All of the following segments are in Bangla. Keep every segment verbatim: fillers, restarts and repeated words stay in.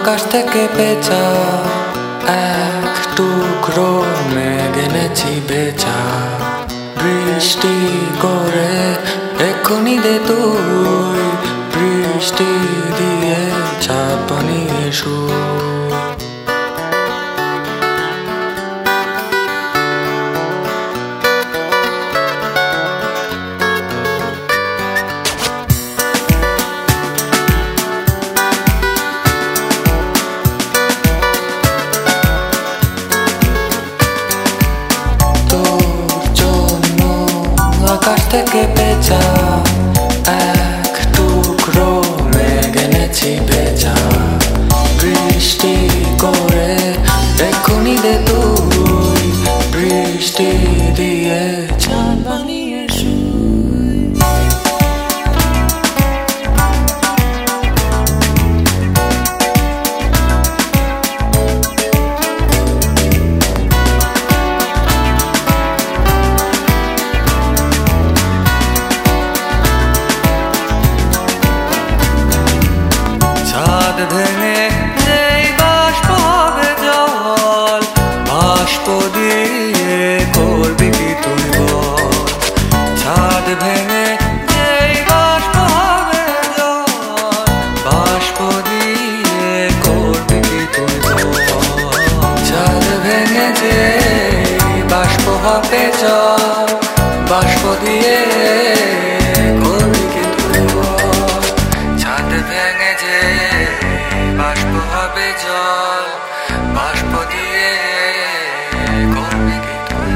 আকাশ থেকে পেঁচা এক টুকরো মেঘ এনেছি বেচা বৃষ্টি করে এক্ষুনি দে তুই বৃষ্টি দিয়ে চাঁদ বানিয়ে শুই আকাশ থেকে পেঁচা এক টুকরো মেঘ এনেছি বেচা বৃষ্টি করে এক্ষুনি দে তুই বৃষ্টি দিয়ে চাঁদ বানিয়ে শুই ভেঙে যেই বাষ্প হবে জল বাষ্প দিয়ে করবি কি তুই বল ছাদ ভেঙে যেই বাষ্প হবে জল বাষ্প দিয়ে করবি কি তুই বল ছাদ ভেঙে যেই বাষ্প হবে জল বাষ্প দিয়ে করবি কি তুই বল ছাদ ভেঙে যে বাষ্প হবে জল বাষ্প দিয়ে করবি কি তুই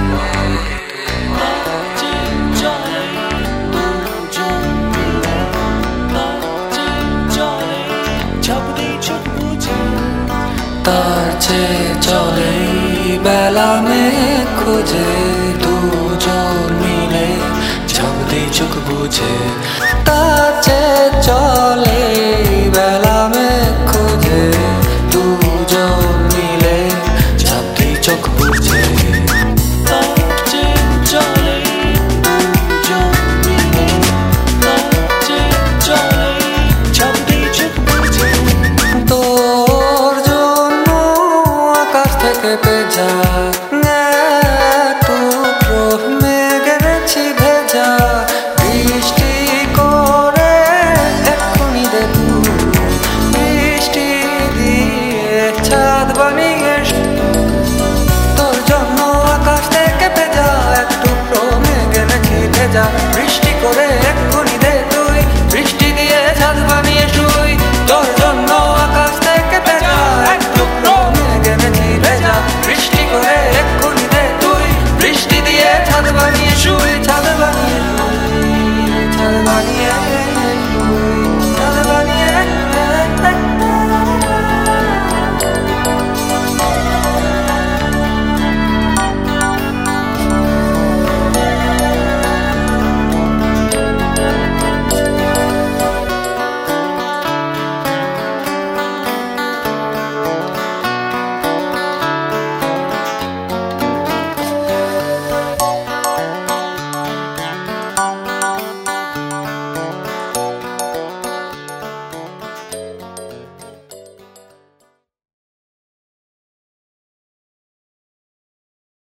তার চেয়ে চলে বেলা মেঘ খুঁজে দুজন মিলে ঝাঁপদি চোখ বুঝে তার চেয়ে চলে বেলা মেঘ খুঁজে দুজন মিলে ঝাঁপদি চোখ বুঝে তোর জন্য আকাশ থেকে পেঁচা টুকরো মেঘ এনেছি ভেজা বৃষ্টি করে এক্ষুনি দে তুই বৃষ্টি দিয়ে চাঁদ বানিয়ে তোর জন্য আকাশ থেকে ভেজা এক টুকরো মেঘ এনেছি ভেজা বৃষ্টি